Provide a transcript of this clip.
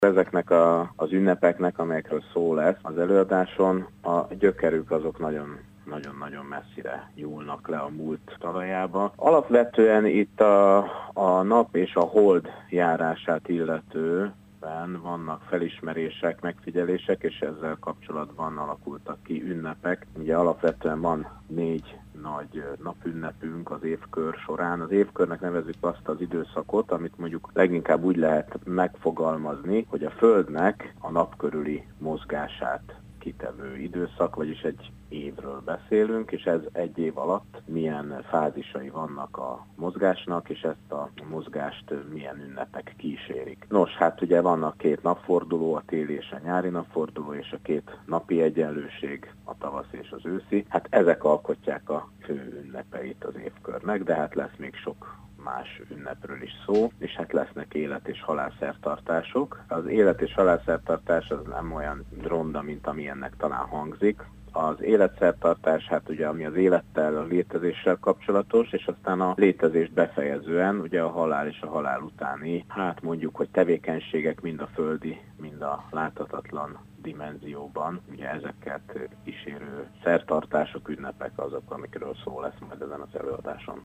Ezeknek az ünnepeknek, amelyekről szó lesz az előadáson, a gyökerük azok nagyon messzire nyúlnak le a múlt talajába. Alapvetően itt a nap és a hold járását illetően vannak felismerések, megfigyelések, és ezzel kapcsolatban alakultak ki ünnepek. Ugye alapvetően van 4 nagy napünnepünk az évkör során. Az évkörnek nevezzük azt az időszakot, amit mondjuk leginkább úgy lehet megfogalmazni, hogy a Földnek a nap körüli mozgását kitevő időszak, vagyis egy évről beszélünk, és ez egy év alatt milyen fázisai vannak a mozgásnak, és ezt a mozgást milyen ünnepek kísérik. Nos, hát ugye vannak 2 napforduló, a téli és a nyári napforduló, és a 2 napi egyenlőség, a tavasz és az őszi. Hát ezek alkotják a fő ünnepeit az évkörnek, de hát lesz még sok más ünnepről is szó, és hát lesznek élet- és halálszertartások. Az élet- és halálszertartás az nem olyan ronda, mint ami ennek talán hangzik. Az életszertartás, hát ugye ami az élettel, a létezéssel kapcsolatos, és aztán a létezést befejezően, ugye a halál és a halál utáni, hát mondjuk, hogy tevékenységek mind a földi, mind a láthatatlan dimenzióban, ugye ezeket kísérő szertartások, ünnepek azok, amikről szó lesz majd ezen az előadáson.